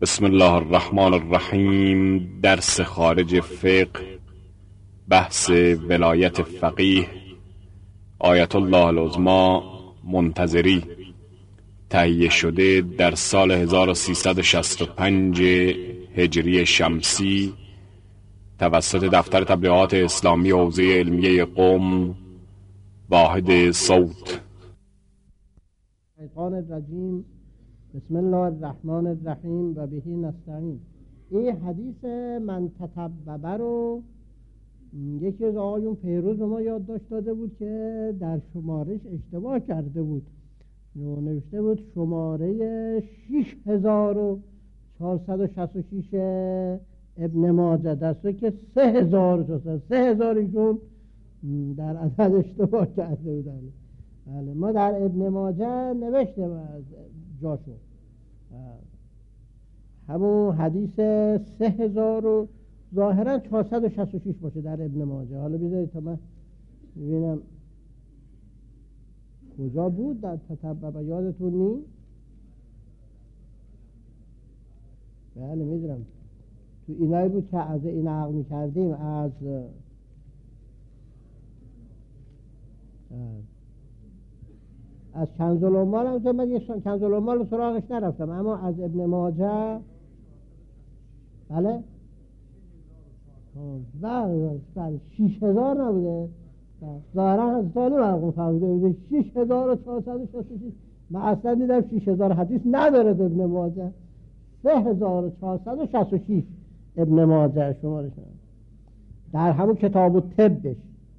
بسم الله الرحمن الرحیم. درس خارج فقه، بحث ولایت فقیه آیت الله العظمی منتظری، تهیه شده در سال 1365 هجری شمسی توسط دفتر تبلیغات اسلامی حوزه علمیه قم، واحد صوت. شیطان الرجیم. بسم الله الرحمن الرحیم و بهی نستعین. این حدیث من تطببه رو یکی از آقایون پیروز به ما یادداشت داده بود که در شمارش اشتباه کرده بود، نوشته بود شماره 6466 ابن ماجه، در صورتی که 3000 ایشون در عدد اشتباه کرده بودن. بله، ما در ابن ماجه نوشتیم از جاشو همون حدیث 3000 و ظاهرا 466 باشه در ابن ماجه. حالا بذارید تا من ببینم کجا بود در تتبع، یادتون نیست؟ بله میدونم تو اینایی بود که از این عقل میکردیم، از کنز العمال هم که من یه کنز العمال رو سراغش نرفتم، اما از ابن ماجه بله 6000 نبوده، ظاهرا از سال رقم فهمیده بوده 6466. من اصلا دیدم 6000 حدیث نداره ابن ماجه، 3466 ابن ماجه شمارش در همون کتاب الطبش.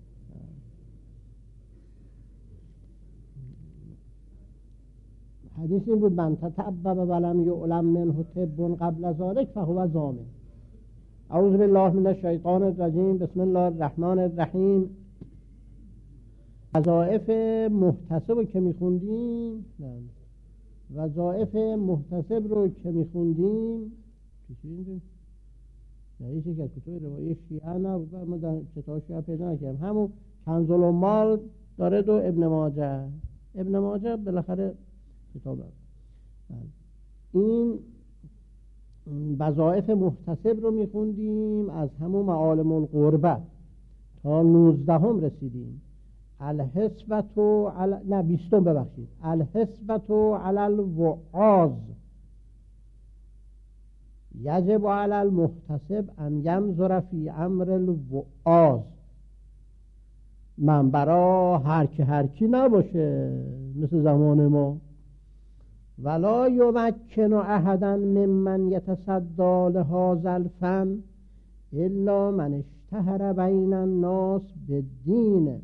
حدیث این بود من تتبب ولم یعلم منه طب قبل ذلک فهو ضامن. اعوذ بالله من الشیطان الرجیم. بسم الله الرحمن الرحیم. وظائف محتسب رو که میخوندیم، وظائف محتسب رو که میخوندیم یکی که کتاب روایی شیعه نبود، ما در کتاب شیعه پیدا نکردیم، همون کنز العمال داره دو ابن ماجه بالاخره کتاب داره. این وظائف محتسب رو میخوندیم از همون معالم القربه تا 19 رسیدیم. الحسبتو نه 20 ببخشید. الحسبتو علی الوعاظ یجب علی المحتسب ان ینظر فی امر الوعاظ. منبرا هر کی نباشه مثل زمان ما. ولا یمکن احدا ممن یتصدی لهذا الفن الا من اشتهر بین الناس بالدین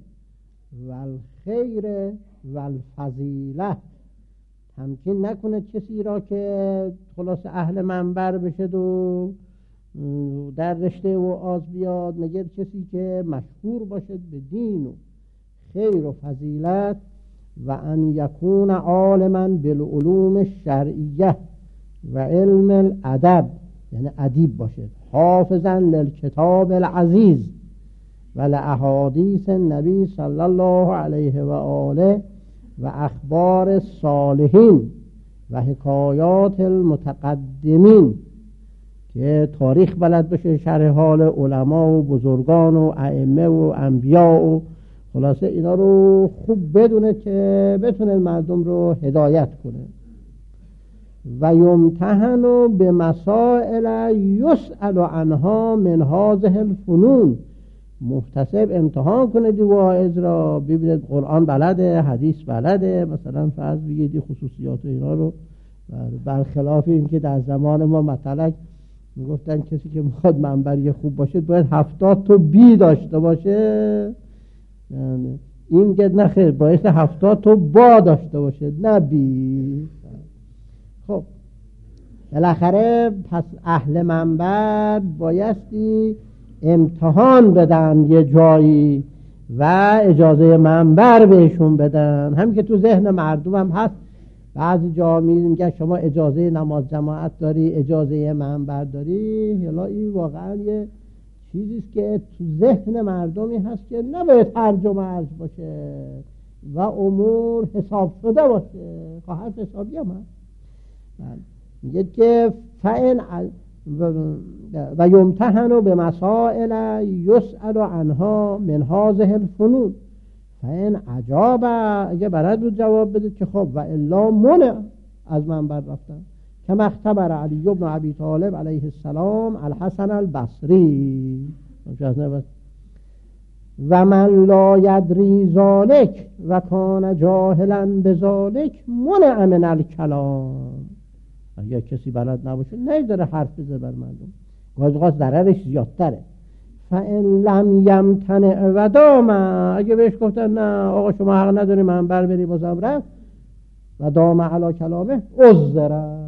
والخیر والفضیله. تمکین نکنه کسی را که خلاص اهل منبر بشه و در رشته وعاظ بیاد، مگر کسی که مشهور باشد به دین و خیر و فضیلت و ان یکون عالما بالعلوم الشرعیه و علم الادب، یعنی ادیب باشد، حافظا للکتاب العزیز و لاحادیث النبی صلی الله علیه و آله و اخبار الصالحین و حکایات المتقدمین، که تاریخ بلد بشه، شرح حال علما و بزرگان و ائمه و انبیا و خلاصه اینا رو خوب بدونه که بتونه مردم رو هدایت کنه. و یمتحن به مسائل یسأل عنها من هذه الفنون. محتسب امتحان کنه دی واعظ را، ببینید قرآن بلده، حدیث بلده، مثلا فرض بگید خصوصیات اینا رو، برخلاف این که در زمان ما مثلا میگفتن کسی که میخواد منبری خوب باشه باید 70 تا بی داشته باشه، این که نخیر باید 70 تا با داشته باشه نه بی. خب بالاخره پس اهل منبر بایستی امتحان بدن یه جایی و اجازه منبر بهشون بدن. همین که تو ذهن مردم هم هست، بعضی جا میگن شما اجازه نماز جماعت داری، اجازه منبر داری، حالا این واقعا یه چیزیست که تو ذهن مردمی هست که نباید هرج و مرج باشه و امور حساب شده باشه. خواهد حسابی هم هست. میگه که فإن و یمتحن به مسائل یسأل عنها من هذه الفنون فإن عجاب، اگه بلد بود جواب بده که خب و الا منع از منبر رفتن. کما اختبر علی بن ابی طالب علیه السلام الحسن البصری و من لا یدری ذلک و کان جاهلا بذلک منع من الکلام. اگه کسی بلد نباشه نمیذاره حرف بزنه بر مردم، گاز ضررش زیادتره. فإن لم یمتنع و دام، اگه بهش گفتن نه آقا شما حق نداری منبر بری بازم رفت، و دام علی کلامه عذر.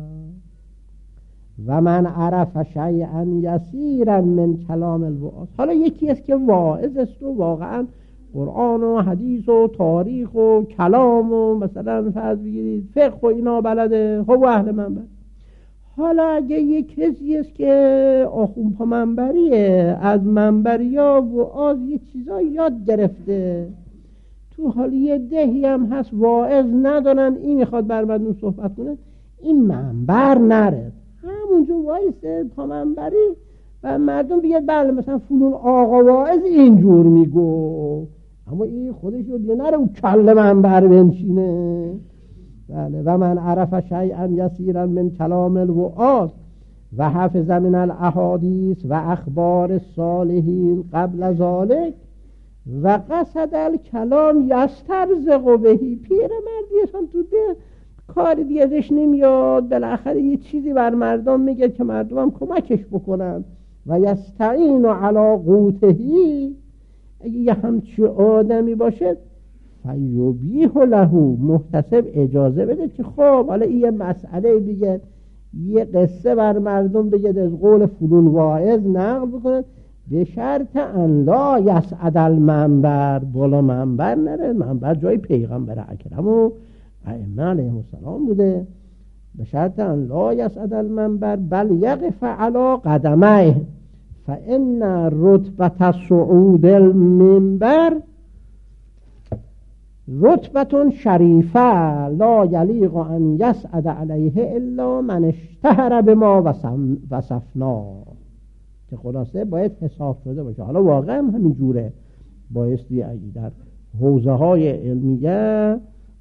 و من عرف شیئا یسیرا من کلام الوعاظ. حالا یکی است که واعظ است و واقعا قرآن و حدیث و تاریخ و کلام و مثلا فرض بگیرید فقه و اینا بلده، خب اهل منبر. حالا اگه یک کسی است که آخون پا منبریه، از منبریا وعاظ یه چیزا یاد گرفته، تو حالی یه دهی هم هست واعظ ندارن، این میخواد بر مردم صحبت کنه، این منبر نره، همونجا وایسه پا منبری و مردم بگه بله مثلا فلون آقا واعظ اینجور میگو، اما این خودش رو دیگه نره و کل منبر بنشینه. بله. و من عرف شیئا یسیرا من کلام الوعاظ و حفظ من الاحادیث و اخبار الصالحین قبل ذلك و قصد الکلام یسترزق بهی. پیر مردی هم تو ده کار دیگه ازش نمیاد، بالاخره یه چیزی بر مردم میگه که مردم هم کمکش بکنن. و یستعین علی قوتهی، اگه یه همچی آدمی باشه فیبیح له، محتسب اجازه بده که خب حالا این یه مسئله بگه، یه قصه بر مردم بگه، از قول فلون واعظ نقل بکنن، به شرط ان لا یصعد المنبر، بالا منبر نره، منبر جای پیغمبر اکرم و ائمه علیهم السلام بوده، به شرط ان لا یصعد المنبر بل یقف علی قدمه فان رتبه صعود المنبر رتبه شریفه لا یلیق ان یصعد علیه الا من اشتهر بما وصفنا. که خلاصه باید حساب شده باشه. حالا واقعا همین جوره، بایستی در حوزه های علمیه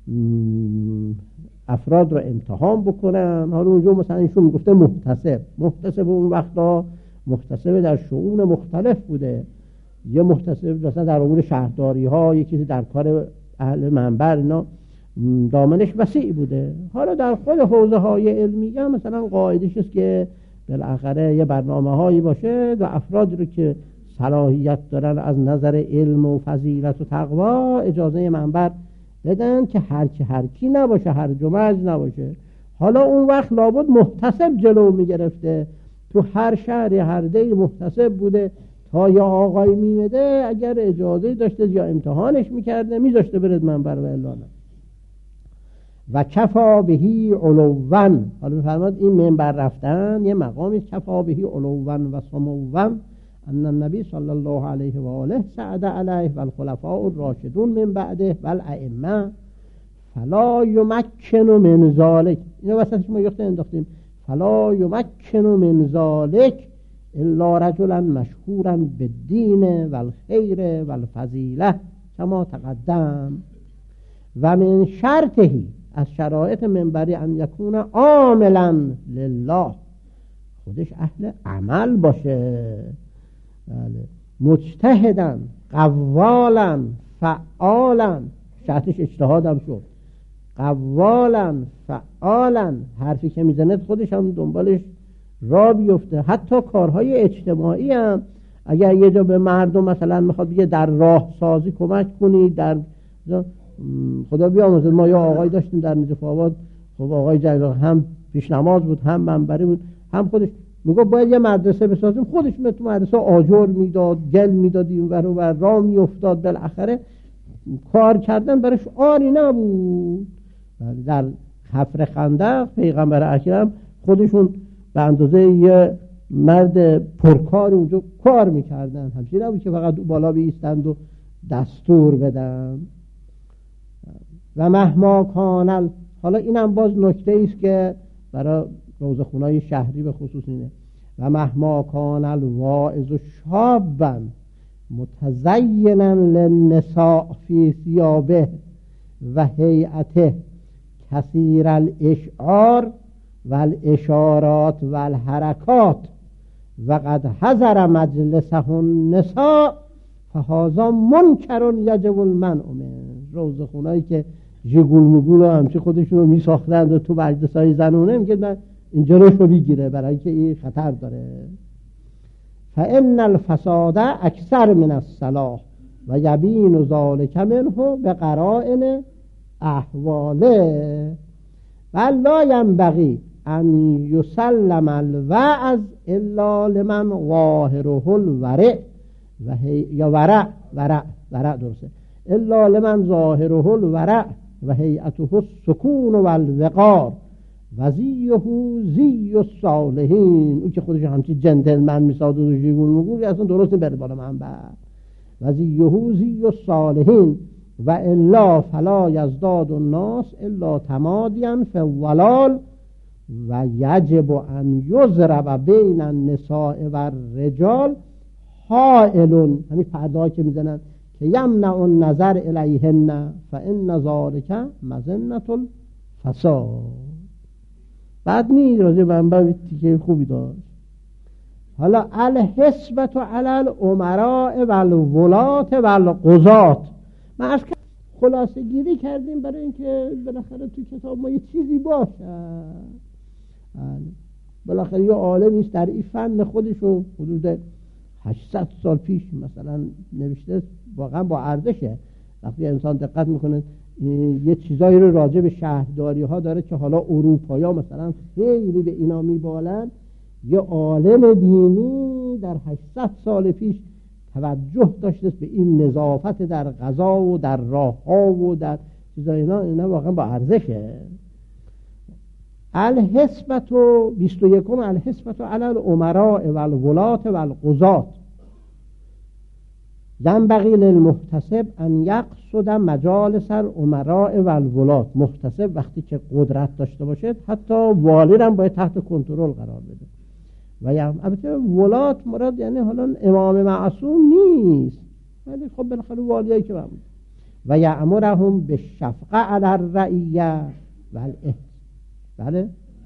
افراد رو امتحان بکنن. حالا اونجا مثلا ایشون میگفته محتسب اون وقتا محتسب در شؤون مختلف بوده، یه محتسب مثلا در امور شهرداری ها، یکی در کار اهل منبر، اینا دامنش وسیع بوده. حالا در خود حوزه های علمیه مثلا قاعدش است که بالاخره یه برنامه هایی باشه و افرادی رو که صلاحیت دارن از نظر علم و فضیلت و تقوا اجازه منبر بدن که هر کی نباشه، هر جمعه نباشه. حالا اون وقت لابد محتسب جلو میگرفته، تو هر شهر هر دی محتسب بوده تا یا آقای میمده اگر اجازه داشته یا امتحانش میکرده میذاشته برد منبر و الا نه. و کفا بهی علوان، حالا میفرماد این منبر رفتن یه مقامی کفا بهی علوان و سموان ان النبی صلی الله علیه و آله سعد علیه و الخلفاء الراشدون من بعده و الائمه فلا یمکن من ذلک. اینو وسطش ما یخته انداختیم، فلا یمکن من ذلک الا رجلا مشهورا بالدین و الخیر و الفضیله کما تقدم. و من شرطهی، از شرایط منبری، ان یکون عاملا لله، خودش اهل عمل باشه، بله، مجتهدا قوالا فعالا، شرطش اجتهادم شد، قوالا فعالا، حرفی که میزنه خودش هم دنبالش را بیفته. حتی کارهای اجتماعی هم اگر یه جا به مردم مثلا میخواد بگه در راه سازی کمک کنید، در خدا بیامرزه، ما یا آقای داشتیم در نجف آباد، خب آقای جلیل هم پیش نماز بود، هم منبری بود، هم خودش میگه باید یه مدرسه بسازیم، خودش میاد تو مدرسه آجر میداد، گل میداد، این ور و ور راه میافتاد، بالاخره کار کردن برش آری نبود. در حفر خندق پیغمبر اکرم خودشون به اندازه یه مرد پرکار اونجا کار میکردن، همچنین نبود که فقط بالا بیستند و دستور بدن. و مهما کانل، حالا اینم باز نکته ایست که برای روزخونه‌های شهری به خصوص اینه. و مهما کان الواعظ شابا متزینا للنساء فی ثیابه و هیئته کثیر الاشعار و الاشارات و الحرکات و قد حضر مجلسه النساء فهذا منکر یجب المنع منه. روزخونهایی که ژگول مگول و همچی خودشون رو می ساختند و تو مجلس‌های زنونه میگه من اینجا رو بگیره برای که این خطر داره. فان الفساد اکثر من الصلاح و یبین ذلک منه بقرائن احواله و لا ینبغی ان یسلم الوعظ الا لمن ظاهره الورع و یا ورع درسته الا لمن ظاهره الورع و هیئته السکون و الوقار و زیه زی الصالحین. او که خودش همچی جنتلمن میسازه و ژگول مگول اصلا درست بره بالا منبر. و زیه زی الصالحین و الا فلا یزداد الناس الا تمادیا فی الضلال و یجب ان یضرب بین النساء و الرجال حائل، همین پرده‌ای که میزنن که یمنع النظر الیهن فان ذلک مظنة الفساد. بعد راجع به منبع تیکه خوبی داشت. حالا الحسبة علی الامراء و الولاة و القضاة. ما از خلاصه گیری کردیم برای اینکه بالاخره تو کتاب ما یه چیزی باشه. بالاخره یه عالمی است در این فن خودشو حدود 800 سال پیش مثلا نوشته، واقعا با ارزشه. وقتی انسان دقت میکنه یه چیزایی رو راجع به شهرداری ها داره که حالا اروپایا مثلا خیلی به اینا میبالن، یه عالم دینی در 800 سال پیش توجه داشته به این نظافت در غذا و در راه ها و در چیزای اینا واقعا با ارزشه. الحسبة 21 الحسبة علی الامراء و الولاة و القضاة. ينبغي للمحتسب ان یقصد مجالس الامراء و الولاة. محتسب وقتی که قدرت داشته باشه حتی والی هم باید تحت کنترل قرار بده. و البته ولاة مراد یعنی حالا امام معصوم نیست، ولی خب بالاخره والیایی که بود. و یأمرهم بالشفقة علی الرعیة و بله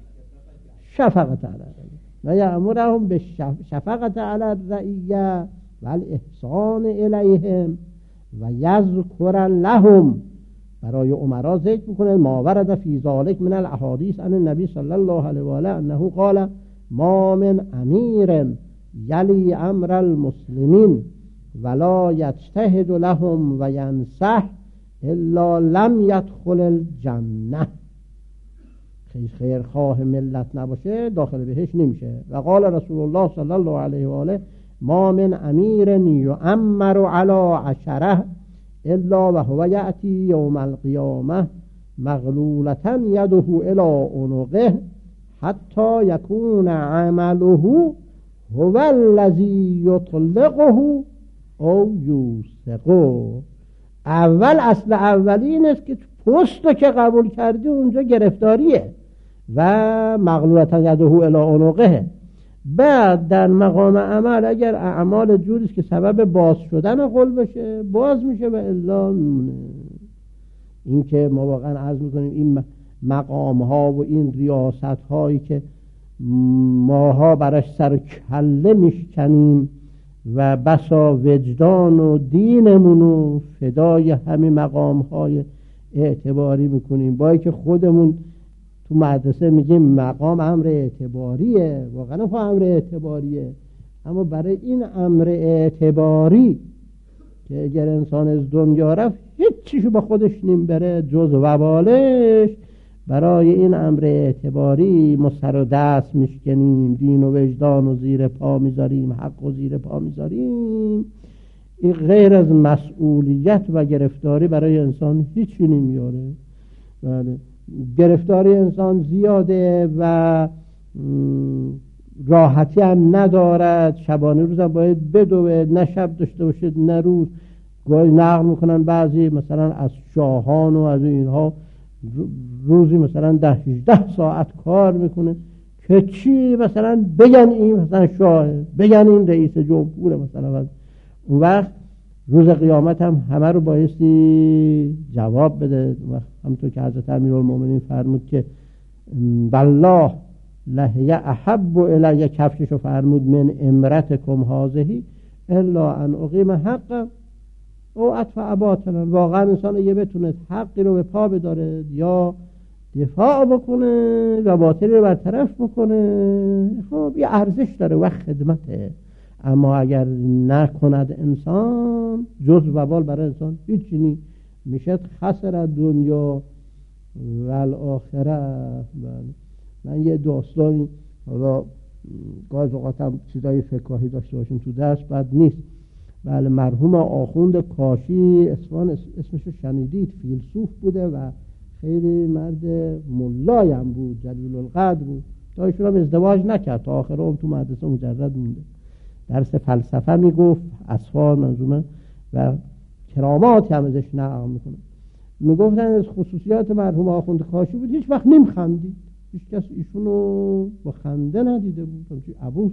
شفقت علی الرعیة و یأمرهم بالشفقة علی الرعیة و الاحسان الیهم و یذکر لهم. برای امرا ذکر میکنه ما ورد فی ذلک من الاحادیث عن النبی صلی الله علیه و آله انه قال ما من امیر یلی امر المسلمین ولا یجتهد لهم و ینصح الا لم یدخل الجنه. خیرخواه ملت نباشه داخل بهش نمیشه. و قال رسول الله صلی الله علیه و آله ما من امیر یؤمر علی 10 الا و هو یأتی یوم القیامه مغلولة یده الی عنقه حتی یکون عمله هو الذی یطلقه او یوثقه. اصل اولین است که پست رو که قبول کردی اونجا گرفتاریه و مغلولة یده الی عنقه. بعد در مقام عمل اگر اعمال جوریست که سبب باز شدن قلب بشه باز میشه و الا نمونه. این که ما واقعا عرض میکنیم این مقام ها و این ریاست هایی که ماها براش سر و کله میشکنیم و بسا وجدان و دینمونو فدای همین مقام های اعتباری میکنیم، با که خودمون تو مدرسه میگیم مقام امر اعتباریه، واقعا خب امر اعتباریه، اما برای این امر اعتباری که اگر انسان از دنیا رفت هیچ چیشو با خودش نیم بره جز وبالش، برای این امر اعتباری ما سر و دست میشکنیم، دین و وجدان و زیر پا میذاریم، حق و زیر پا میذاریم. این غیر از مسئولیت و گرفتاری برای انسان هیچی نمیاره. بله، گرفتاری انسان زیاده و راحتی هم ندارد، شبانه روز هم باید بدوه، نه شب داشته باشد نه روز. گاهی نقل میکنن بعضی مثلا از شاهان و از اینها روزی مثلا 10-18 ساعت کار میکنه که چی مثلا بگن این مثلا شاهه، بگن این رئیس جمهوره مثلا. اون وقت روز قیامت هم همه رو بایستی جواب بده. همونطور که حضرت امیرالمومنین فرمود که والله لهی احب الی، کفششو فرمود من امرتکم هذه الا ان اقیم حقا او ادفع باطلا. واقعا انسان یه بتونه حقی رو به پا بداره یا دفاع بکنه و باطلی رو برطرف بکنه، خب یه ارزش داره و خدمته. اما اگر نکند انسان، جز وبال برای انسان هیچی نیست، میشه خسر دنیا و الاخره. من یه داستانی، حالا گاهی اوقات هم چیزای فقهی داشته باشیم تو درس بد نیست. بله، مرحوم آخوند کاشی اصفهان، اسمشو شنیدید، فیلسوف بوده و خیلی مرد ملایم بود، جلیل القدر بود. تا ایشون هم ازدواج نکرد، تا آخر عمر تو مدرسه مجرد مونده. درس فلسفه میگفت، اصفهان منظومه، و کراماتی هم ازش نقل میکنه. میگفتن از خصوصیات مرحوم آخوند کاشی بود هیچ وقت نمیخندید، هیچ کس ایشونو با خنده ندیده بود، همچنین عبوس.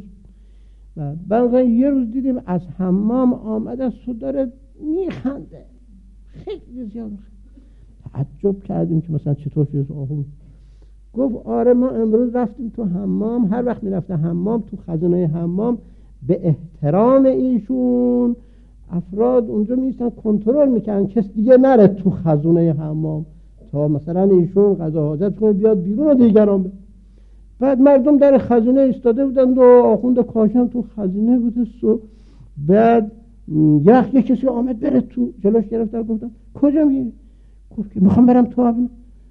و بعد یه روز دیدیم از حمام آمده است، داره میخنده، خیلی زیاد میخنده. تعجب کردیم که مثلا چطور شد آخوند. گفت آره ما امروز رفتیم تو حمام، هر وقت میرفته حمام تو خزانه حمام به احترام ایشون افراد اونجا میستن کنترل میکنن کس دیگه نره تو خزانه حمام تا مثلا ایشون قضا حاجت کنه بیاد بیرون و دیگران بره. بعد مردم در خزانه ایستاده بودند و آخوند کاشان تو خزانه بوده. بعد یه کسی آمد بره تو، جلوش گرفتن، گفتن کجا میری؟ گفت که میخوام برم تو آب.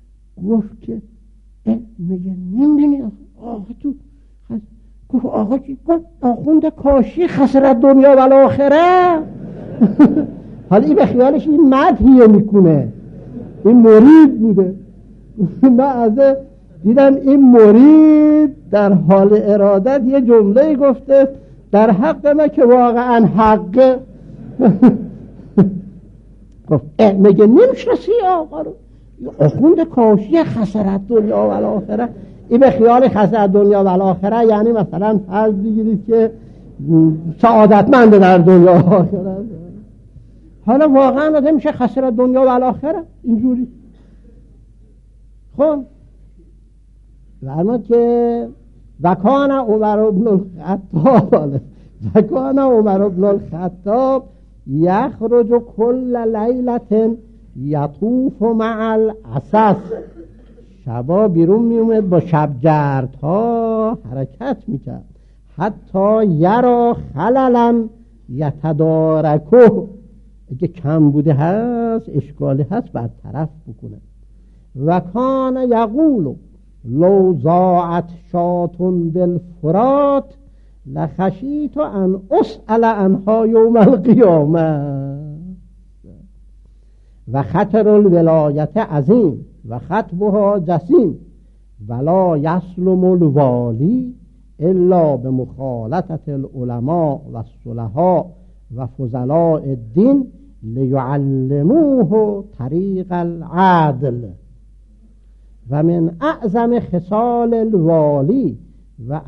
گفت که میگه نمیدونی آقا تو گفت آقا چی؟ گفت آخوند کاشی خسرت دنیا و الاخره. حالا این به خیالش این مدحیه میکنه، این مرید بوده. من از دیدم این مرید در حال ارادت یه جمله گفته در حق من که واقعا حقه. گفت میگه نمیشناسی آقا رو؟ آخوند کاشی خسرت دنیا و الاخره. این به خیال خسرت دنیا و الاخره یعنی مثلا فرض بگیرید که سعادتمند در دنیا و آخره. حالا واقعا آدم میشه خسرت دنیا و الاخره اینجوری. خب فرمود که وکان عمر بن الخطاب، وکان عمر بن الخطاب یخرج کل لیلة یطوف مع العسس. شبا بیرون می اومد با شبگردها حرکت میکرد، حتی یرا خللا یتدارکه، اگه کم بوده هست اشکالی هست برطرف بکنه. و کان یقول لو ضاعت شاة بالفرات لخشیت ان اسأل عنها یوم القیامه. و خطر الولایت عظیم و خطبها جسیم ولا یسلم الوالی الا بمخالطة العلماء و الصلحاء و فضلاء الدین لیعلموه طریق العدل. و من اعظم خصال الوالی و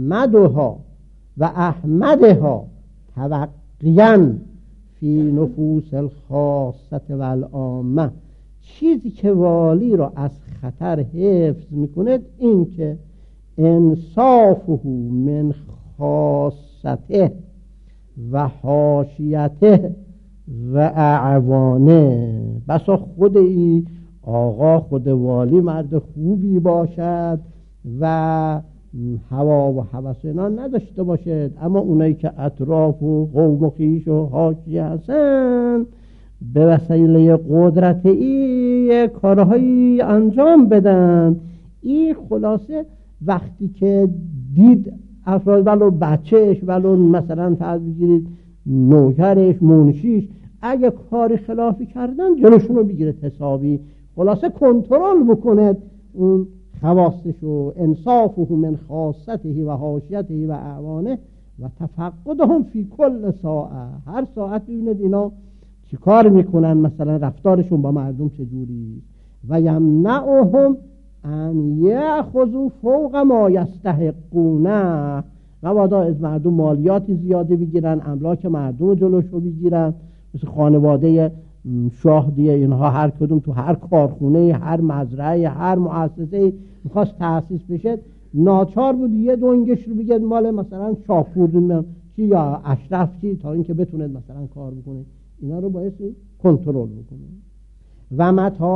احمدها توقیاً فی نفوس الخاصة و العامة. چیزی که والی را از خطر حفظ میکند این که انصافه من خاصته و حاشیته و اعوانه. بسا خود ای آقا، خود والی مرد خوبی باشد و هوا و هوس اینا نداشته باشد، اما اونایی که اطراف و قوم و خویش و حاشیه هستن به وسیله قدرت ای کارهایی انجام بدن. این خلاصه وقتی که دید افراد ولو بچهش ولو مثلا فرض بگیرید نوکرش منشیش اگه کاری خلافی کردن جلوشون رو بگیره حسابی، خلاصه کنترل بکنه اون خواستش و انصافه من خاصته و حاشیته و اعوانه و تفقدهم فی کل ساعه. هر ساعت ببینید اینا چی کار میکنن، مثلا رفتارشون با مردم چجوری. و یمنعهم ان یأخذوا فوق ما یستحقون، مبادا از مردم مالیاتی زیاده بگیرن، املاک مردم جلوشو بگیرن، مثل خانواده شاه دیگه اینها هر کدوم تو هر کارخونه، هر مزرعه، هر مؤسسه میخواست تأسیس بشه ناچار بود یه دونگش رو بگید مال مثلا شاپور چی یا اشرف چی، تا اینکه بتونه مثلا کار بکنه. اینا رو باید کنترل بکنه. و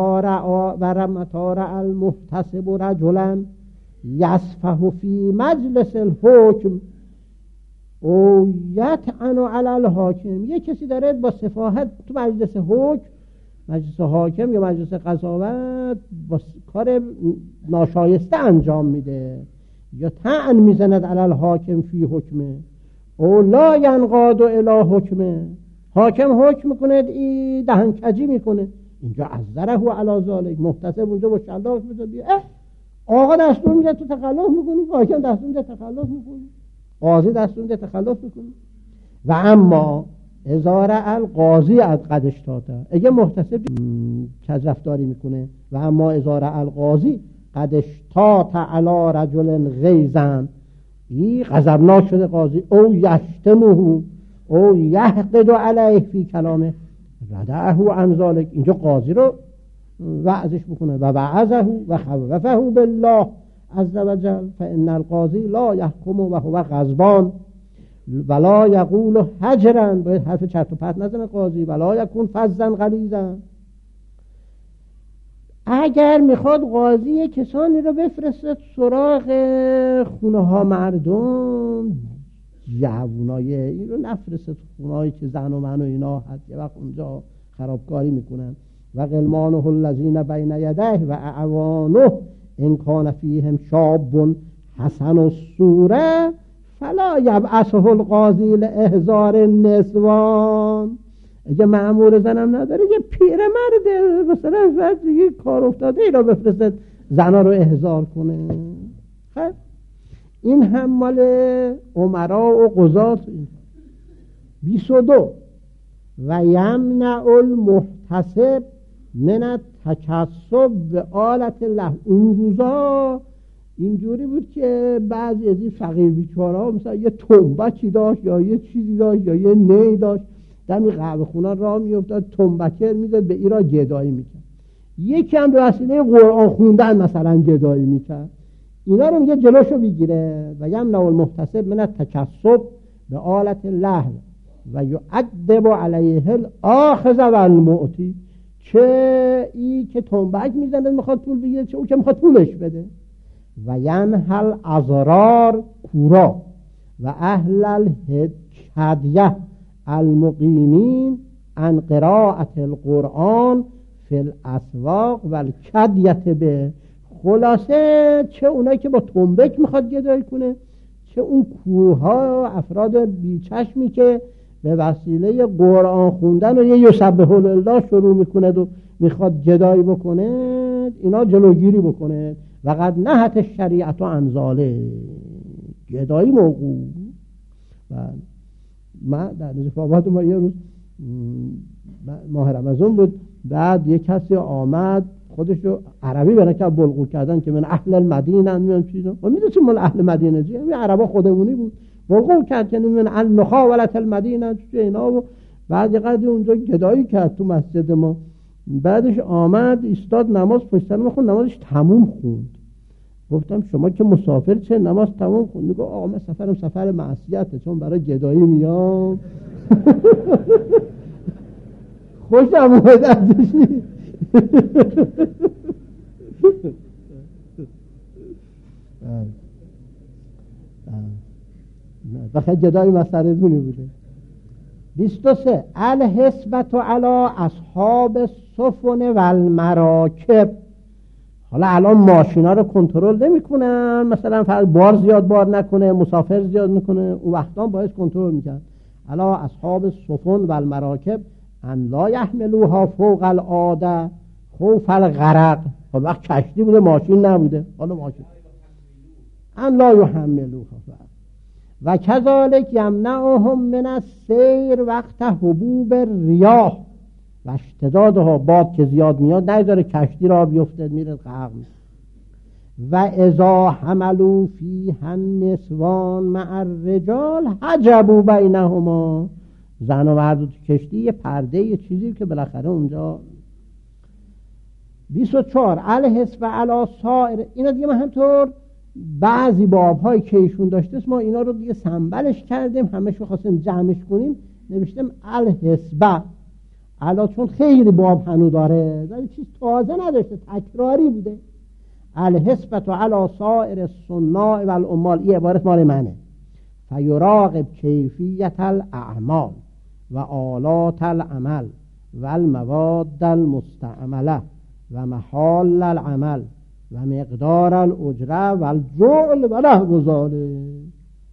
متار المحتسب رجلا یصفح فی مجلس الحکم او یطعن علی الحاکم، یه کسی داره با سفاهت تو مجلس حکم، مجلس حاکم یا مجلس قضاوت با کار ناشایسته انجام میده، یا طعن میزند علی الحاکم فی حکمه او لا ینقاد الی حکمه، حاکم حکم میکنه ای دهنکجی میکنه، اینجا عذره علی ذالک، محتسب اونجا با شلاق میزنه آقا دستور میده تو تخلف میکنی، حاکم دستور میده تخلف میکنی، قاضی دستور میده تخلف میکنی. و اما ازار القاضی از قدش تاته، اگه محتسب کج رفتاری میکنه، و اما ازار القاضی قدش تاته علی رجل غیظن، این غضبناک شده قاضی، او یشتمه او یحقد علیه فی کلامه ردعه عن ذلک، اینجا قاضی رو وعظش بکنه و وعظه و خوفه بالله عز وجل، فان القاضی لا یحکم و هو غضبان ولا یقول هجرا، باید حرف چرت و پرت نزنه قاضی، ولا یکون فظا غلیظا. اگر میخواد قاضی کسانی رو بفرسته سراغ خونه ها مردم، جوونای این رو نفرسته تو خونه هایی که زن و من و اینا هست، یه وقت اونجا خرابکاری میکنن. و غلمانه الذین بین یدیه و اعوانه ان کان فیهم شاب حسن الصوره فلا یبعثه القاضی لاحضار النسوان، اگه مأمور زنم نداره یه پیرمرد مثلا فرض یه کار افتاده ای را بفرستد زنا رو احضار کنه. خب این هم مال امرا و قضات. 22 و یمنع المحتسب من التکسب به آلت له. اون روزا اینجوری بود که بعضی از این فقیر بیچاره‌ها مثلا یه تنبکی داشت یا یه چیزی داشت یا یه نی داشت، دمی قهوه خونه راه میافتاد تنبکر میداد به ایرا گدایی میکرد، یکی هم به وسیله قرآن خوندن مثلا گدایی میکرد. اینا رو میگه جلوشو بگیره. و یمنع المحتسب من التکسب به آلت له و یعذب علیه الاخذ و المعطی، چه ای که تنبک میزنه میخواد پول بگیره، چه او که میخواد پولش بده. و ینهل ازرار کورا و اهل الهدیه المقیمین عن قراءت القرآن فی الاسواق و الکدیت به. خلاصه چه اونایی که با تنبک میخواد گدایی کنه، چه اون کوها افراد بیچشمی که به وسیله قرآن خوندن و یه یسبح الله شروع میکنه و میخواد گدایی بکنه، اینا جلوگیری بکنه. و قد نهت شریعت و انزاله، گدایی موقوع. و من در نزفابات ما یه روز ماه رمضان بود، بعد یه کسی آمد خودشو عربی برای که بلغو کردن که من اهل المدینه، میان چیزا و میدونیم من اهل مدینه چیه، این عربا خودمونی بود، بلغو کرد که من النخاولت المدینه چه اینا. و بعد یه قدری اونجا گدایی کرد تو مسجد ما. بعدش آمد ایستاد نماز پشت سر ما خوند، نمازش تموم خوند. گفتم شما که مسافر چه نماز تموم خوند؟ میگه آقا من سفرم سفر معصیته، چون برای گدایی میام. خوشم اومد ازش. بخیر گدایی مسئله دونی بوده. 23 الحسبت علی اصحاب السفن و المراکب. حالا الان ماشینا رو کنترل نمی‌کنن، مثلا فقط بار زیاد بار نکنه، مسافر زیاد نکنه، اون وقتا باید کنترل می‌کرد. علی اصحاب السفن و المراکب ان لا یحملوها فوق العاده خوف الغرق. حالا وقت کشتی بوده ماشین نبوده، حالا ماشین ان لا یحملوها. و کذالک یمنعهم من السیر وقت حبوب الریاح و اشتدادها. باد که زیاد میاد نذاره کشتی را بیفته، میره غرق میشه. و اذا حملوا فیها النسوان مع الرجال حجبوا بینهما. زن و مرد تو کشتی یه پرده، یه چیزی که بالاخره اونجا. 24 الحسب علی سائر. اینا دیگه من همطور بعضی باب‌هایی که ایشون داشته ما اینا رو دیگه سنبلش کردیم، همش رو خواستیم جمعش کنیم، نوشتم الحسب علا، چون خیلی باب هنو داره ولی چیز تازه نداشته، تکراری بوده. الحسبت علی سائر الصناع و العمال، این عبارت مال منه. فیراقب کیفیت الاعمال و آلات العمل و المواد المستعمله و محال العمل و مقدار الاجره و الجعل و نحو ذلک.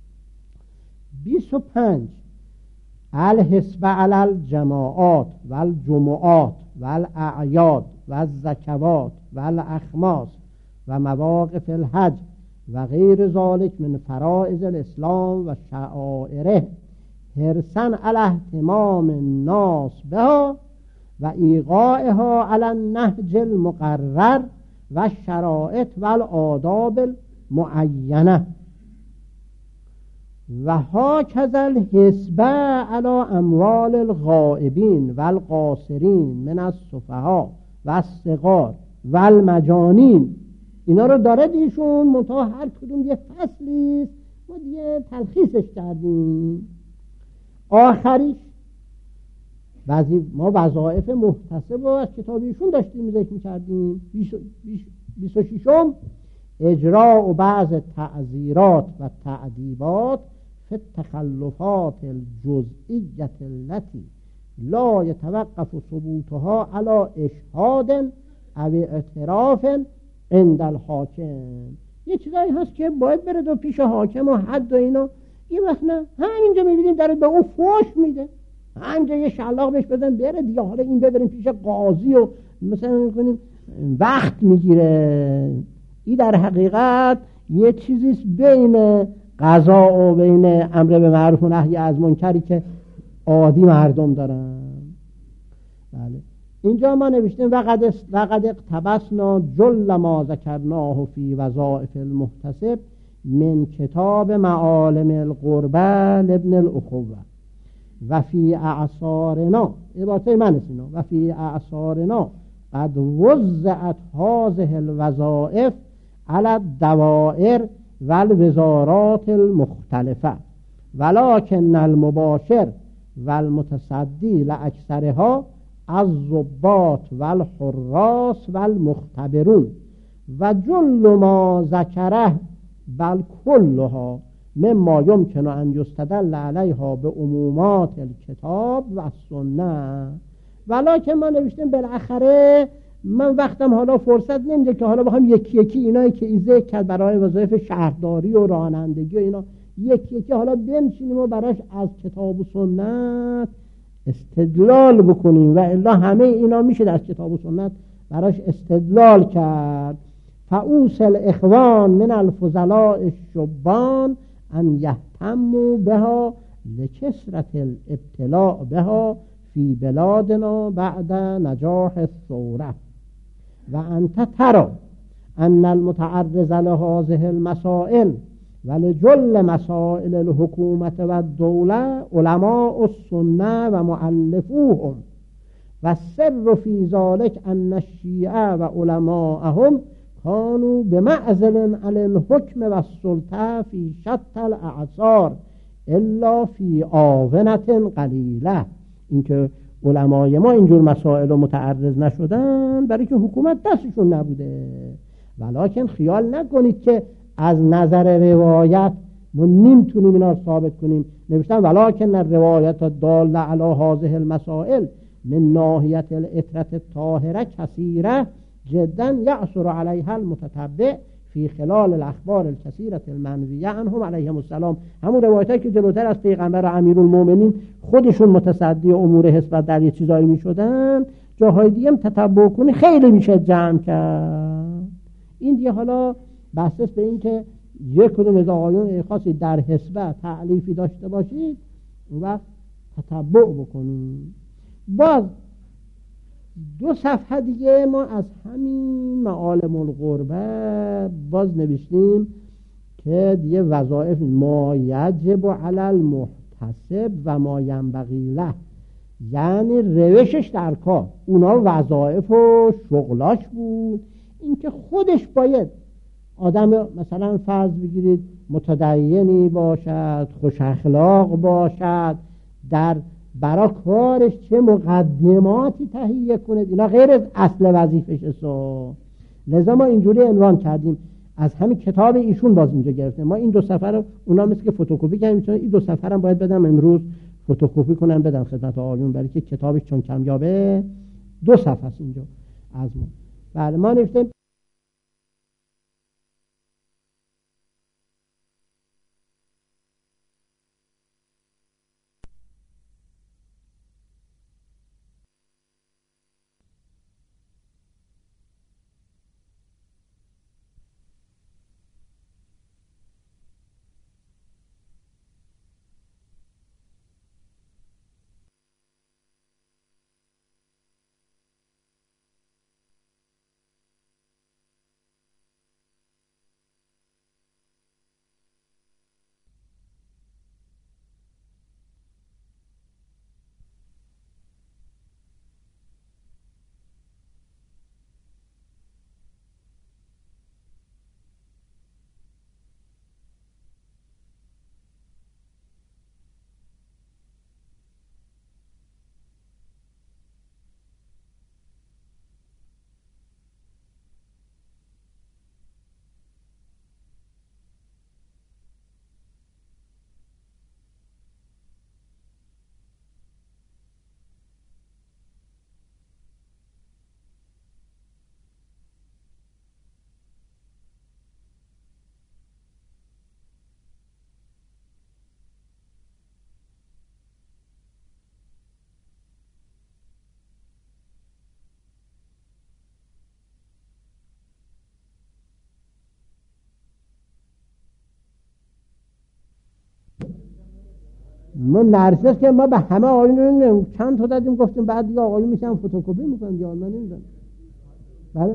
25 الحسب علی الجماعات و الجمعات و الاعیاد و الزکوات و الاخماس و مواقف الحج و غیر ذلك من فرائض الاسلام و شعائره، حرصا علی اهتمام الناس بها و ایقاعها علی النهج المقرر و الشرائط و الآداب المعینه. و هاکذا الحسب علی اموال الغائبین و القاصرین من السفهاء و الصغار و المجانین. اینا رو داره دیشون، منتها هر کدوم یه فصلی ما دیگه تلخیصش کردیم. آخریش ما وظایف محتسب رو از کتابیشون داشتیم ذکر می‌کردیم. 26 اجراء بعض تعزیرات و تعذیبات فی التخلفات الجزئیة التي لا يتوقف ثبوتها على اشهاد او اعتراف عند الحاکم. یه چیزایی هست که باید بره دو پیش حاکم و حد و اینا، یه وقت نه همینجا میبینیم داره به اون فوش میده، همینجا یه شلاق بهش بدن بره دیگه، حالا این ببریم پیش قاضی و مثلا میکنیم وقت میگیره. این در حقیقت یه چیزیست بین قضا و بین امر به معروف و نهی از منکری که عادی مردم دارن. بله اینجا ما نوشتیم وقد اقتبسنا جل ما ذکرناه فی وظائف المحتسب من کتاب معالم القربه لابن الاخوه و فی اعصارنا، عبارت من است اینا، و فی اعصارنا قد وزعت هذه الوظائف على الدوائر و الوزارات المختلفه ولكن المباشر و المتصدی لاکثرها الضباط و الحراس و المختبرون و جل ما ذکره بل کلها مما یمکن ان یستدل علیها به عمومات الکتاب و السنه. ولکن ما نوشتیم بالاخره من وقتم حالا فرصت نمیده که حالا بخوام یکی یکی اینایی که ذکر کرد برای وظایف شهرداری و رانندگی و اینا یکی یکی حالا بنشینیم و براش از کتاب و سنت استدلال بکنیم، و الا همه اینا میشه از کتاب و سنت براش استدلال کرد. فاوصل الاخوان من الفضلاء الشبان ان یهتموا بها لکثرة الابتلاء بها فی بلادنا بعد نجاح الثوره و انت ترى ان المتعرض لهذه المسائل ولجل مسائل الحکومت و الدوله علماء السنه و مؤلفوهم و السر فی ذلك ان الشیعه و علماءهم كانوا بمعزل عن الحكم والسلطه في شتى الاعصار الا في آونة قلیله. اینکه علمای ما اینجور مسائل رو متعرض نشدن برای که حکومت دستشون نبوده. ولکن خیال نکنید که از نظر روایت ما نمیتونیم اینا رو ثابت کنیم. نوشتن ولکن الروایت دال علی هذه المسائل من ناحیه العترة الطاهره کثیره جدا یعثر علیها المتتبع فی خلال الاخبار الکثیره المنویه عنهم علیهم السلام. همون روایتایی که جلوتر از پیغمبر و امیرالمومنین خودشون متصدی امور حسبت در یه چیزایی میشدن، جاهای دیگه هم تتبع کنی خیلی میشه جمع کرد. این دیگه حالا بحث است به این که یک کدوم از آقایون خاصی در حسبت تعلیفی داشته باشید و تتبع بکنید. باز 2 صفحه دیگه ما از همین معالم القربه باز نوشتیم که دیگه وظایف ما یجب علی المحتسب و ما ینبغی له، یعنی روشش در کار، اونا وظایف و شغلاش بود. این که خودش باید آدم مثلا فرض بگیرید متدینی باشد، خوش اخلاق باشد، در برای کارش چه مقدماتی تهیه کنه، اینا غیر از اصل وظیفش است. لذا ما اینجوری عنوان کردیم، از همین کتاب ایشون باز اینجا گرفتیم. ما این 2 صفحه رو اونا مثل که فتوکپی کردیم، چون این 2 صفحه هم باید بدم امروز فتوکپی کنم بدم خدمت آقایون، برای که کتابش چون کمیابه 2 صفحه است اینجا از ما. بله ما نوشتیم ما نرسیس که ما به همه آقایون چند تا دادیم گفتیم بعد دیگه آقایون میشن فتوکپی میکنن یا من نمیدونم. بله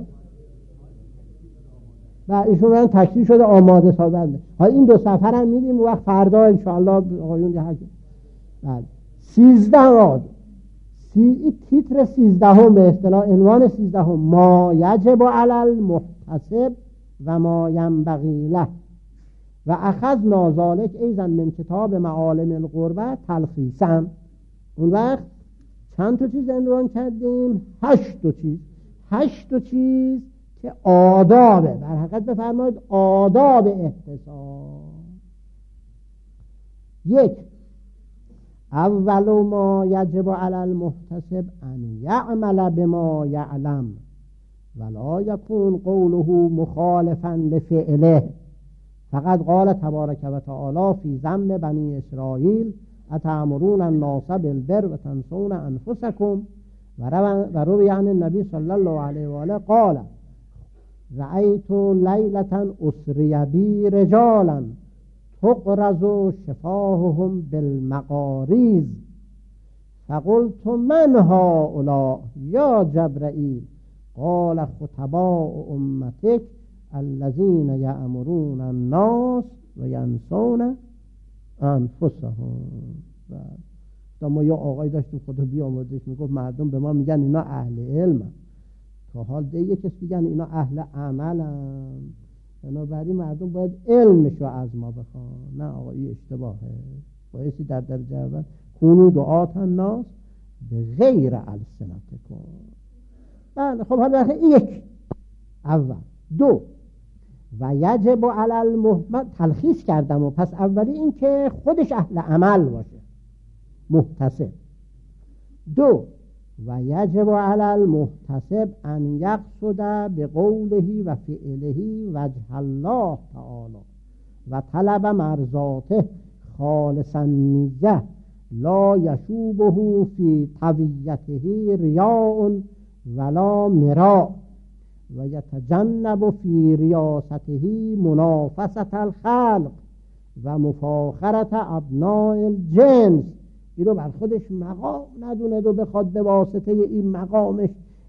و ایشون من تکلیف شده آماده سازنده. حالا این 2 صفحه هم میدیم وقت فردا ان شاء الله آقایون دیگه حاجی. بله 13 آد این تیتر 13 به اصطلاح عنوان 13 ما یجب علی المحتسب و ما ینبغی له و اخذنا ذلک ایضا من کتاب معالم القربه تلخیصا. اون وقت چند تا چیز عنوان کردیم؟ 8 چیز. 8 چیز که آدابه، در حقیقت بفرمایید آداب احتساب. 1 اول ما یجب علی المحتسب ان یعمل بما یعلم ولا یکون قوله مخالفا لفعله. فقد قال تبارک و تعالی فی ذم بنی اسرائیل اتأمرون الناس بالبر و تنسون انفسکم و روی عن النبی صلی الله علیه و آله قال رأیت لیلة اسری بی رجالا تقرز شفاههم بالمقاریز فقلت من هؤلاء یا جبرائیل قال خطباء امتک الذين يأمرون الناس و ینسون انفسهم. تا ما یا آقای داشتیم خدا بیامرزش میگفت مردم به ما میگن اینا اهل علم، تا حال دیگه کسی میگن اینا اهل عملن. بنابراین مردم باید علمشو از ما بخوان. نه آقای اشتباهه، بایستی در درجه اول کونو دعات الناس به غیر السنتکم. بله خب حالا 1 اول. 2 و یجب علی المحتسب تلخیص کردم و پس اولی این که خودش اهل عمل باشه محتسب. 2 و یجب علی المحتسب ان یقصد بقوله و فعله وجه الله تعالی و طلب مرضاته خالصا نیه لا یشوبه فی طویته ریاء ولا مراء و یتجنب فی ریاسته منافسة الخلق و مفاخرت ابناء الجنس. این رو بر خودش مقام ندونه و بخواد به واسطه این مقامش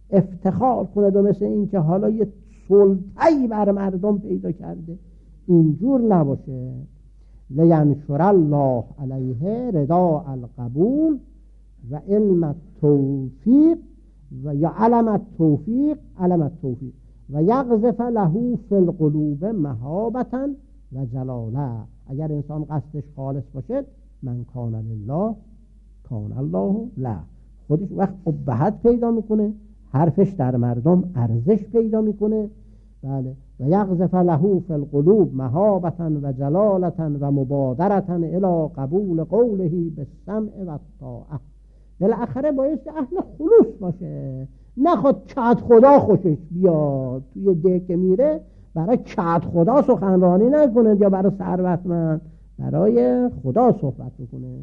افتخار کند و مثل این که حالا یه سلطه‌ای بر مردم پیدا کرده، اینجور نباشه. لینشر الله علیه رضا القبول و علم التوفیق و یا علم التوفیق و یقذف له فی القلوب مهابة و جلاله. اگر انسان قصدش خالص باشه، من کان لله کان الله له، خودش وقت ابهت پیدا میکنه، حرفش در مردم ارزش پیدا میکنه. بله. و یقذف له فی القلوب مهابة و جلالة و مبادرة الی قبول قوله بالسمع و الطاعة. بالاخره باید اهل خلوص باشه، نخواد کعد خدا خوشش بیاد، توی ده که میره برای کعد خدا سخنرانی نکنه یا برای ثروتمند، برای خدا صحبت بکنه.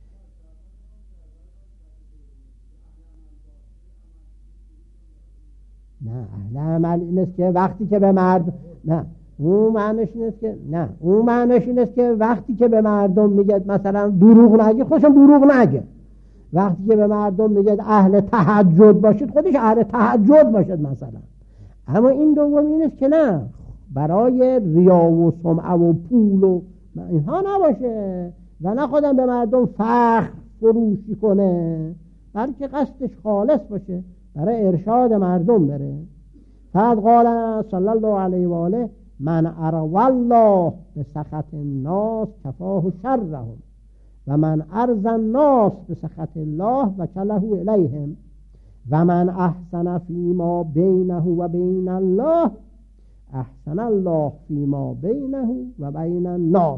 نه اهل عمل این است که وقتی که به مردم، نه اون معنیش این است که وقتی که به مردم میگه مثلا دروغ نگه، خودشم دروغ نگه. وقتی که به مردم میگه اهل تهجد باشید، خودش اهل تهجد باشد مثلا. اما این دوم این است که نه، برای ریا و سمعه و پول و اینها نباشه و نه خودم به مردم فخر فروشی کنه، بلکه قصدش خالص باشه، برای ارشاد مردم بره. فقد قال صلی الله علیه و آله من اروى الله بسخط الناس کفاه شرهم و من ارضى الناس بسخط الله وکله الیهم و من احسن فیما بینه و بین الله احسن الله فیما بینه و بین الناس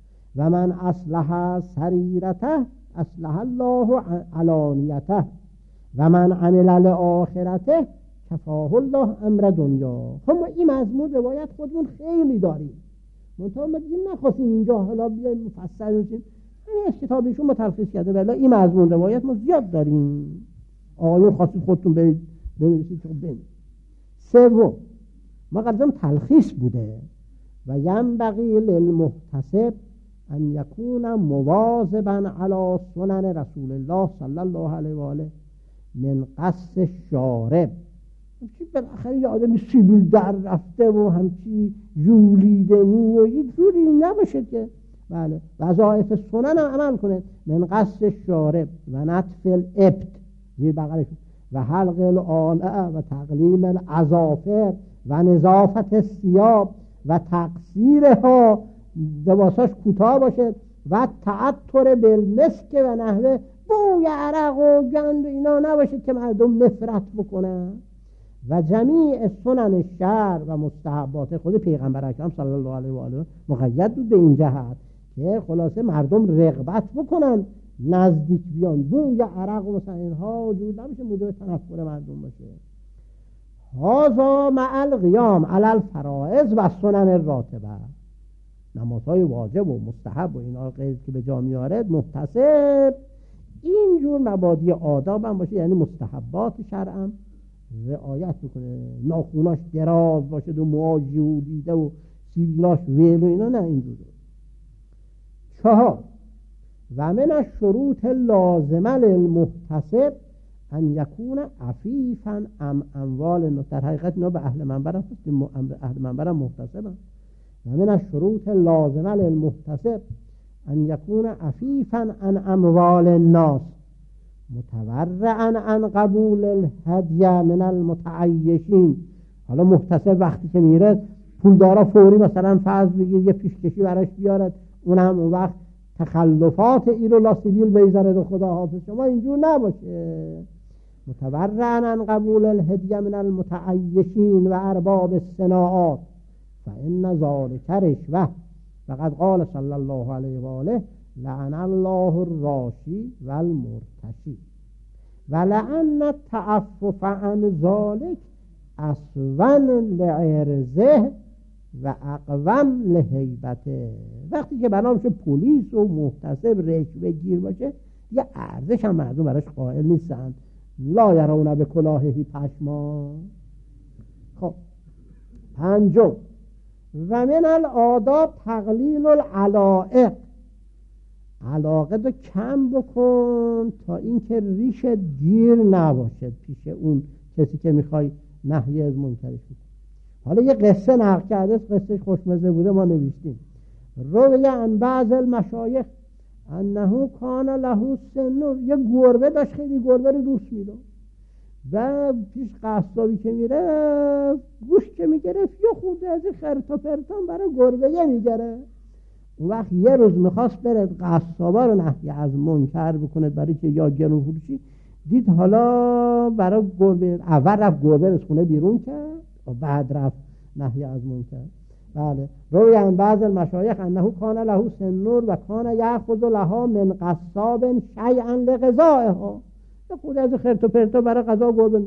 و من اصلح سریرته اصلح الله علانیته و من عمل لآخرته کفاه الله امر دنیا. هم این مضمون روایت خودمون خیلی داریم، منتها ما دیگه نخواستیم اینجا حالا بیایم مفصل بشیم، همین از کتابشون ما تلخیص کرده، ولی این مضمون روایت ما زیاد داریم. آقایون خواستید خودتون بنویسید چون بنویسید. سوم، ما قبلا تلخیص بوده و ینبغی للمحتسب ان یکون مواظبا علی سنن رسول الله صلی الله علیه و آله من قص شارب. همچی بالاخره یه آدمی سیبیل در رفته و همچی جولیده مو و یه جوری نباشه که بله وظایف سنن هم عمل کنه. من قص شارب و نطف الابط زیر بغلش و حلق الآلع و تقلیم الاظافر و نظافت الثیاب و تقصیرها، لباساش کوتاه باشه و تعطر بالمسک و نحوه، بوی عرق و گند و اینا نباشه که مردم نفرت بکنن. و جمیع سنن شرع و مستحبات خود پیغمبر اکرم صلی الله علیه و آله مقید بود به این جهت که خلاصه مردم رغبت بکنن نزدیک بیان، بوی عرق و مثلا اینها وجود نمیشه موجب تنفر مردم باشه. هذا مع القیام علی الفرائض و سنن الراتبه، نمازهای واجب و مستحب و اینا غیر که به جا میارد محتسب اینجور مبادی آداب هم باشه، یعنی مستحبات شرعم رعایت بکنه، ناخوناش دراز باشه و موها جولیده و سیبیلاش ویل و اینا، نه اینجور. 4 و من الشروط لازمه للمحتسب ان یکون عفیفا اموال. در حقیقت اینا به اهل منبر هستیم، اهل منبر هم محتسب هم. و من الشروط لازمه للمحتسب ان یکون عفیفا عن اموال الناس متورعا عن قبول الهدیه من المتعیشین. حالا محتسب وقتی که میره پولدارا فوری مثلا فرض بگیر یه پیشکشی براش بیارد، اونم اون وقت تخلفات ایرو لاسیبیل بیزارد و خدا حافظ شما اینجور نباشه. متورعا عن قبول الهدیه من المتعیشین و ارباب الصناعات فان ذلک رشوه. فقد قال صلی الله علیه و آله لعن الله الراشی و المرتشی و لعن التعفف عن ذلك اسون لعرضه و اقوم لهیبته. وقتی که بنامش پلیس و محتسب رشوه گیر باشه یه ارزش هم مردم براش قائل نیستن، لا یرون به کلاهی پشما. خب 5 و من الآداب تقلیل العلائق، علاقه رو کم بکن تا اینکه ریشت گیر نباشه پیش اون کسی که میخوای نهی از منکرش بکنی. حالا یه قصه نقل کرده، قصه خوشمزه بوده، ما نوشتیم. روی عن بعض المشایخ انه کان له سنور، یه گربه داشت، خیلی گربه رو دوست می‌داشت و پیش قصابی که میره گوشت که میگرفت یه خورده از خرت و پرتان برای گربه میگره. اون وقت یه روز میخواست بره قصابا رو نهی از منکر بکنه برای که یا گلو فروشی، دید حالا برای گربه، اول رفت گربه از خونه بیرون کرد و بعد رفت نهی از منکر. بله. روی عن بعض المشایخ انه کان له سنور و کان یأخذ لها من قصاب شیئا لغذائها، یه خود از خرت و پرتا برای غذا گربه.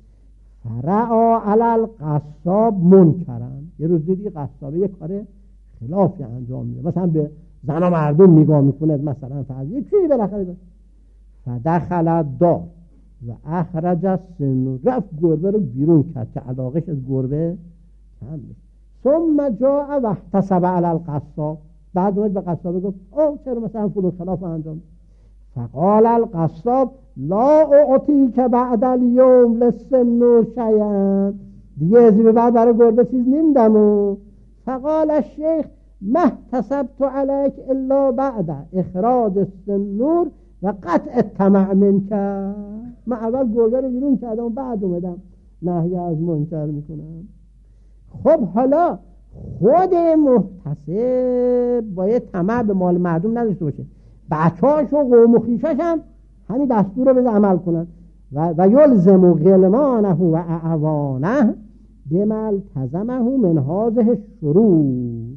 فرعا علی القصاب منکرن، یه روز دیدی قصابه یه کار خلافی انجام میده، مثلا به زن و مردم نگاه میکنه، مثلا فرض یه چیزی بالاخره داشت. فدخل دار و اخرج السنور، رفت گربه رو بیرون کرد که علاقش از گربه کم بشه. ثم جاء و احتسب علی القصاب، بعد اومد به قصاب گفت چرا مثلا فلان خلاف انجام. فقال القصاب لا اعطیک بعد اليوم للسنور شیئا، دیگه از به بعد برای گربه چیز نمیدم. فقال الشیخ ما احتسبت علیک الا بعد اخراج السنور و قطع الطمع منک، من اول گربه رو بیرون کردم بعد اومدم نهی از منکر میکنم. خب حالا خود محتسب باید طمع به مال مردم نداشته باشه، بچه‌هاش و قوم و خویشاش هم همین دستور رو بده عمل کنن. و یلزم غلمانه و اعوانه بما التزمه من هذه الشروط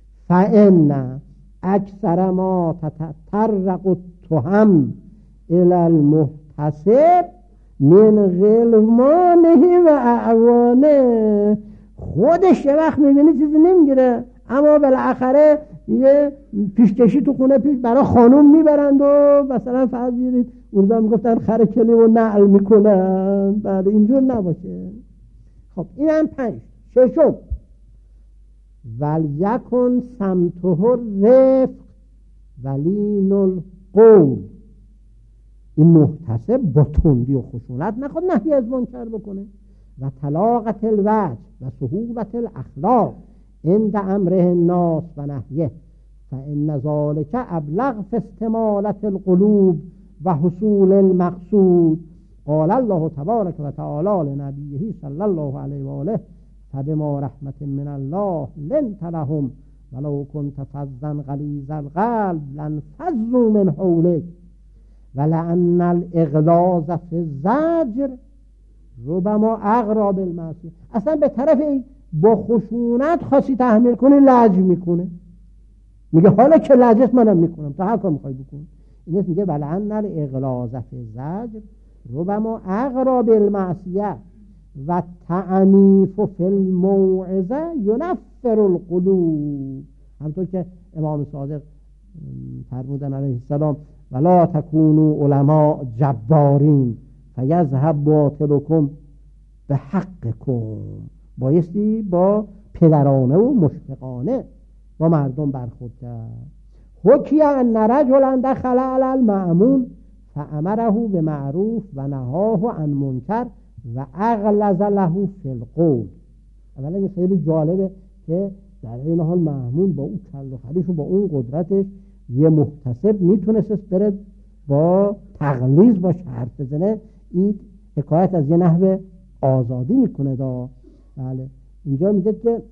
فإن اکثر ما تطرق التهم الى المحتسب من غلمانه و اعوانه. خودش یه وقت میبینی چیزی نمیگیره، اما بالاخره یه پیشکشی تو خونه پیش برای خانوم میبرند و مثلا فرض بیارید اونجا میگفتن خر کلیم و نعل میکنن. بعد اینجور نباشه. خب این هم 5. ششم ولیکن سمته رفق ولین القول، این محتسب با تندی و خشونت نخواد نهی از منکر بکنه. و طلاقت الوجه و سهولت الاخلاق عند امره الناس و نهیه فإن ذلك ابلغ في استمالة القلوب و حصول المقصود. قال الله تبارك و تعالی لنبیه صلی الله علیه و آله فبما رحمة من الله لنت لهم ولو كنت فظا غلیظ القلب لانفضوا من حولك ولأن الإغلاظ في الزجر ربما اغرا بالمعصیه. اصلا به طرف با خشونت خاصی تحمیل کنه لج میکنه، میگه حالا که لجست منم میکنم، تا هر کار میخوای بکن. اینه میگه ولعن الاغلاظ فی الزجر ربما اغرا بالمعصیه و تعنیف فی الموعظه ینفر القلوب. همطور که امام صادق فرمودن علیه السلام ولا تکونوا علماء جبارین فیذهب باطلکم به حقکم، بایستی با پدرانه و مشفقانه با مردم برخورد کرد. حکی ان رجلا دخل علی المأمون فامره بمعروف و نهاه عن منکر و اغلظ له فی القول. اولا این خیلی جالبه که در این حال مأمون با اون کل و خریش و با اون قدرتش یه محتسب میتونست بره با تغلیظ با حرف بزنه. این حکایت از یه نحو آزادی میکنه دا. بله اینجا میگه که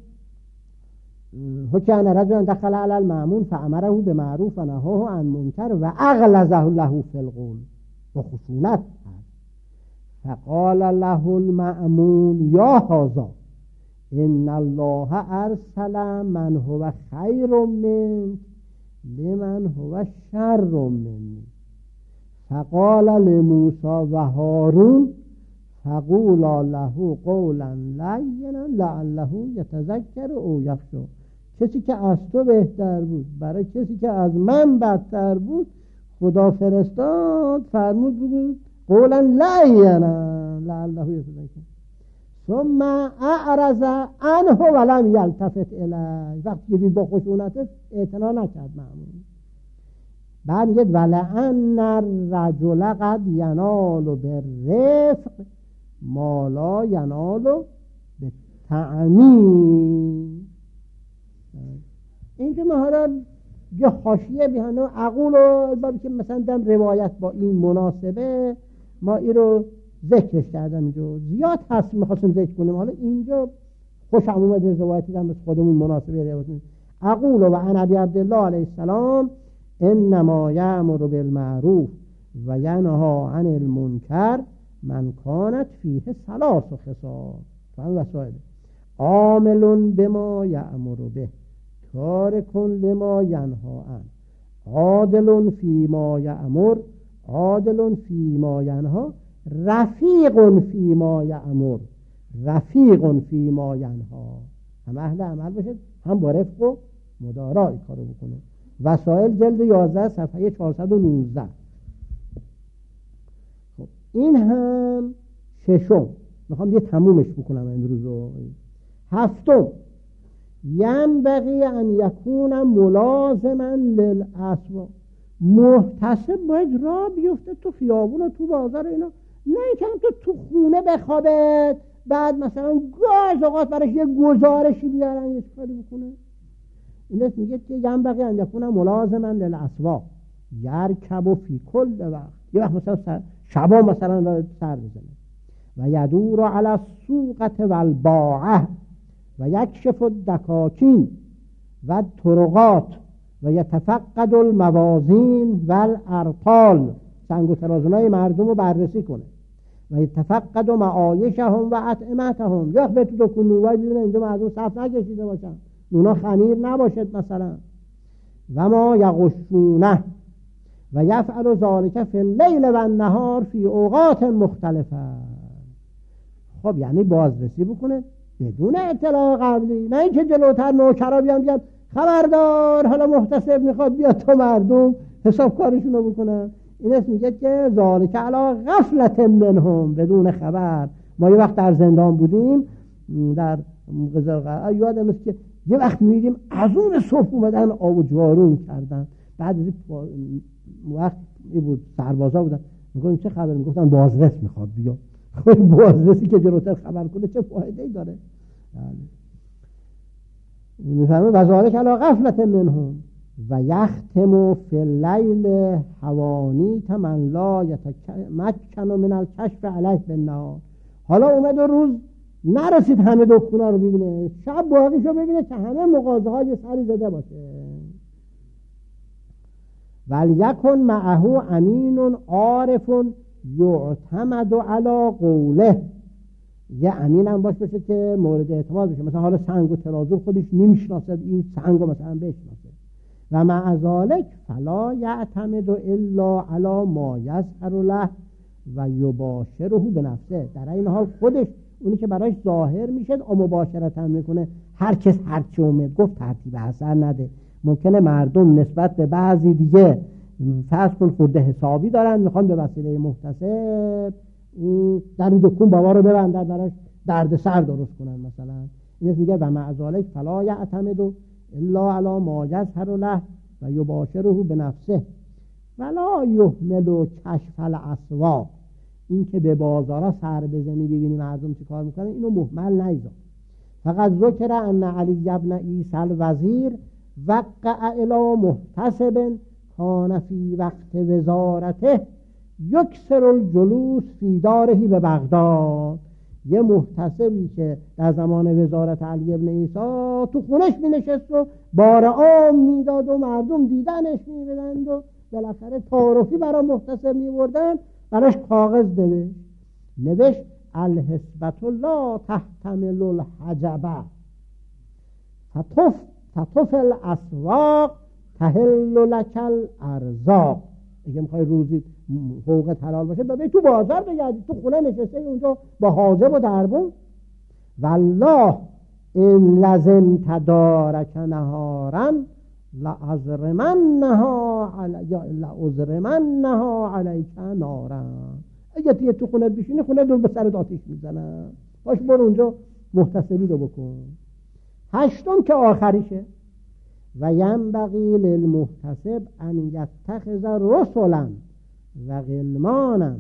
حکم رجل دخل علی المأمون فامره بمعروف و نهاه عن منکر و اغلظ له فی القول، با خشونت. فقال له المأمون یا هذا ان الله ارسل من هو خیر منک لمن هو شر منی. فقال لموسی و هارون فقولا له قولا لینا لعله یتذکر او یخشی. کسی که از تو بهتر بود برای کسی که از من بدتر بود خدا فرستاد فرمود بود قولا لینا لعله یتذکر ثم اعرض عنه ولم یلتفت الیه. وقتی دید با خشونتش اعتنا نکرد مأمون. بعد میگه ولأن الرجل قد ینال بالرفق مالا ینالو به تأمین. اینجا ما حالا یه حاشیه بیانو عقول و بابی که مثلا دم روایت با این مناسبه ما این رو ذکرش کردم. اینجا زیاد هست میخواستم ذکر کنیم، حالا اینجا خوشم اومد روایتی دم خودمون مناسبه روایت. عقول و عن ابی عبدالله علیه السلام انما یأمر بالمعروف و ینها عن المنکر من کانت فیه ثلاث خصال. فهم وسائل عامل بما یأمر به، تارک لما ینها عنه، عادل فیما یأمر، عادل فیما ینها، رفیق فیما یأمر، رفیق فیما ینها. هم اهل عمل بشه، هم با رفق و مدارا کارو بکنه. وسائل جلد 11 صفحه 419. خب این هم ششم، میخوام یه تمومش بکنم امروز رو. هفتم، ینبغی ان یکون ملازما للاسواق. محتسب باید راه بیفته تو خیابون و تو بازار اینا، نه اینکه تو خونه بخوابه بعد مثلا گاز اوقات براش یه گزارشی بیارن یه کاری بکنه. این میگه که ینبغی ان یکون ملازما للاسواق یرکب فی کل وقت. یه وقت مثلا شبا مثلا را سر بزنه و یدور علی السوقة والباعة و یکشف الدکاکین و طرقات و یتفقد الموازین و الارطال. سنگ و ترازنای مردم رو بررسی کنه و یتفقد معایشهم و اطعمتهم. یا به تو دکون نونوای ببینه اینجا مردم صف نکشیده باشن، نونا خمیر نباشد مثلا. و ما یغشونه و یفعل ذلک فی اللیل و النهار فی اوقات مختلفه. خب یعنی بازرسی بکنه بدون اطلاع قبلی، نه اینکه جلوتر نوکرا بیان بیان خبردار حالا محتسب میخواد بیاد تو مردم حساب کارشون رو بکنن. این اسم میگه که ذالک علی غفلت منهم، بدون خبر. ما یه وقت در زندان بودیم در قضا، یادم است که یه وقت میدیم از اون صبح اومدن آب و جارون کردن. بعد از این وقت بود سربازا بودن، میگن چه خبر؟ میگفتن بازرس میخواد بیا. خب بازرسی که جلوتر خبر کنه چه فایده‌ای داره؟ میفهمه وذالک علی غفلت منهم و یختم فی اللیل حوانیت من لا یتمکن من الکشف علیه بالنهار. حالا اومد روز نرسید همه دکونا رو ببینه، شب باقیشو ببینه که همه مغازه ها یه سری زده باشه. ولیکن معه امین عارف یعتمد علی قوله. یه امین هم باشه که مورد اعتماد بشه. مثلا حالا سنگ و ترازو خودش نمیشناسه، این سنگ رو مثلا بشناسه. و مع ذلک فلا یعتمد الا علی ما یظهر له و یباشره بنفسه. در این حال خودش اونی که برایش ظاهر میشه و مباشرت هم میکنه. هر کس هر چی اومد گفت ترتیب اثر نده. ممکنه مردم نسبت به بعضی دیگه فرض کن خورده حسابی دارن، میخوان به وسیله محتسب در این دکون بابا رو ببندن، براش درد سر درست کنن مثلا. این میگه و مع ذلک فلا یعتمد الا علی ما یظهر له و یباشره بنفسه ولا یهمل کشف الاسواق. این که به بازارا سر بزنی ببینی مردم چی کار میکنن اینو مهمل نیذار. فقط ذکر ان علی ابن عیسی الوزیر وقع الی محتسب کان فی وقت وزارته یکسر الجلوس فی داره به بغداد. یه محتسبی که در زمان وزارت علی ابن عیسی تو خونش می نشست و بار عام میداد و مردم دیدنش میبینند و بالاخره تعارفی برای محتسب میوردن، براش کاغذ نوشت الحسبة لا تحتمل الحجبه فتف الاسواق تحل لك الارزاق. اگه میخوای روزی حقوقت حلال باشه ببین تو بازار بگردی، تو خونه نشسته اونجا با حاجب و دربون. والله این لازم تدارک نهارا لازرمنها علیک نارا. اگه تو خونه بشینی خونه دور به سرت آتیش میزنن. باش برو اونجا محتسبی رو بکن. هشتم که آخریشه و ینبغی للمحتسب ان یتخذ رسلا و غلمانا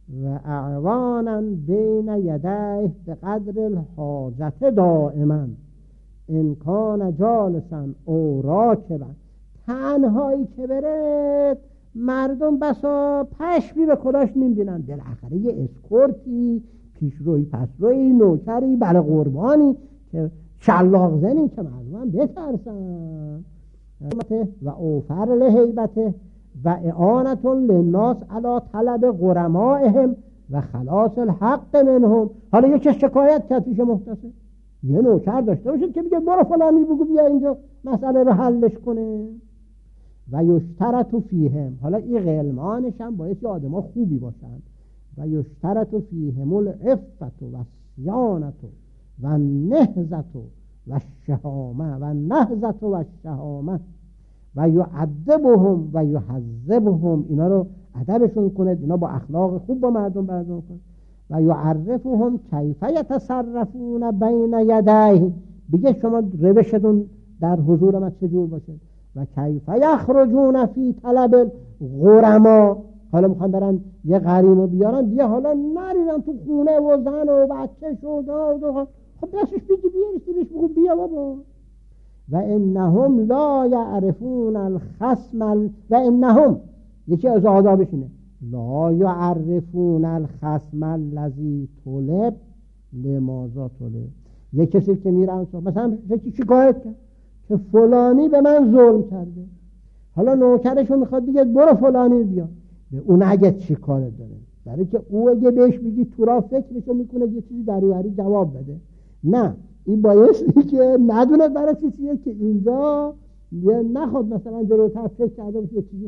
و اعوانا بین یدیه به قدر الحاجت دائما ان کان جالسا او راکبا. تنهایی که بره مردم بسا پشمی به کلاش نمیبینن، بالاخره یه اسکورتی، پیشروی پسروی، نوکری، بله قربانی که شلاق زنی که مردم هم بترسن. و اوفر لهیبته و اعانت للناس علی طلب غرمائهم و خلاص الحق منهم. حالا یکی شکایت کرد پیش محتسب، یه نوکر داشته باشید که میگه برو فلانی بگو بیا اینجا مسئله رو حلش کنه. و یشترط فیهم، حالا این غلمانش هم باید آدم ها خوبی باشن. و یشترط فیهم العفت و صیانت و نهضت و شهامه و نهضت و شهامه و یعذبهم و یحذبهم، اینا رو ادبشون کنه، اینا با اخلاق خوب با مردم برخورد کنه. و یعرفهم کیف یتصرفون بین یدیه، بگه شما روشتون در حضور من چجور باشه. و کیف یخرجون فی طلب الغرما، حالا میخوان برن یه غریمو بیارن دیگه، حالا نریدن تو خونه و زن و بچه شد خب دستش بگی بیارش بگو بیا بابا. و انهم لا یعرفون الخصم و انهم، یکی از آدابش اینه، لا یعرفون الخصم الذی طلب لماذا طلب. یک کسی که میرن مثلا یکی شکایت کرد که فلانی به من ظلم کرده، حالا نوکرشو میخواد بگه برو فلانی بیا، اون اگه چی کاره داره؟ برای که او اگه بهش بگی تو را فکرشو میکنه یه چیزی دریوری جواب بده. نه، این بایستی که ندونه برای چیزیه که اینجا نخواد مثلا جلوتر فکر کرده باشه یه چیزی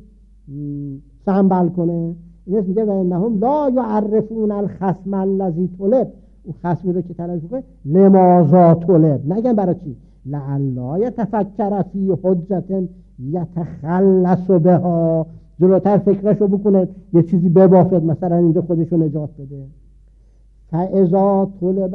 سنبل کنه. این اسم میگه و انهم لا یعرفون الخصم الذی طلب، اون خصمی رو که طلب کنه لماذا طلب، نگن برای چی، لعلا یتفکر فی حجت یتخلص بها، جلوتر فکرشو بکنه یه چیزی ببافد مثلا اینجا خودشو نجات بده. فاذا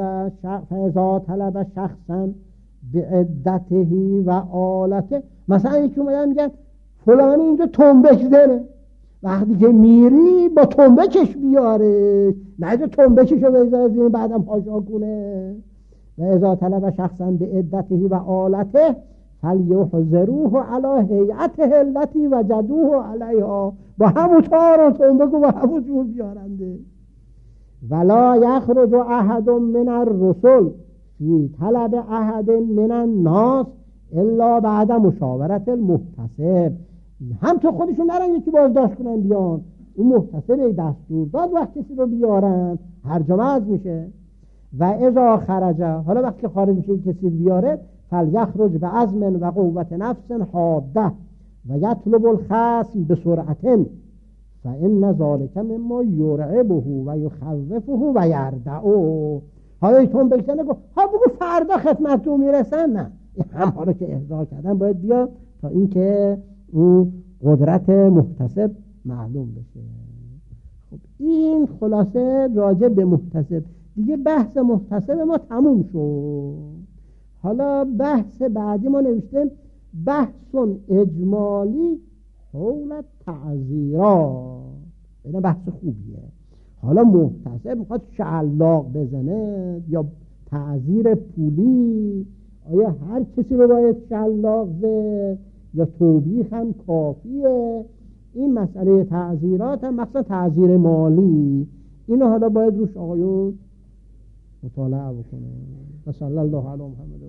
طلب شخصا بعدته و آلته، مثلا یکی اومدن میگن فلانی اینجا تنبک زنه، وقتی که میری با تنبکش بیاره، نه اینجا تنبکشو بذاره بعدم پاشا کنه. و اذا طلب شخصا بعدته و آلته فلیحذروه علی هیئته التي وجدوه علیها، با همون تار و تنبک و با همون جور بیارنده. ولا یخرج احد من الرسل فی طلب احد من الناس الا بعد مشاورت المحتسب. هم تو خودشون نرن یکی بازداشت کنن بیان، اون محتسب دستور داد وقت کسی رو بیارن هر جمعه میشه. و اذا خرج، حالا وقتی خارج میشه کسی بیاره، فلیخرج بعزم و قوت نفس حاده و یطلب الخصم بسرعت فإن ذلك مما یرعبه و یخوفه و یردعه. حالا ایتون بگذنه گفت ها بگو فردا خدمتتون میرسن، نه، هم حالا که احضار کردن باید بیا تا اینکه اون قدرت محتسب معلوم بشه. خب این خلاصه راجع به محتسب. دیگه بحث محتسب ما تموم شد. حالا بحث بعدی ما نوشته بحث اجمالی حول تعزیرات. این بحث خوبیه. حالا محتسب میخواد شعلاق بزنه یا تعزیر پولی، آیا هر کسی رو باید شعلاق زد یا توبیخ هم کافیه؟ این مسئله تعزیرات هم مثلا تعزیر مالی، اینو حالا باید روش آقایون مطالعه بکنه. صلی الله علیه و محمد.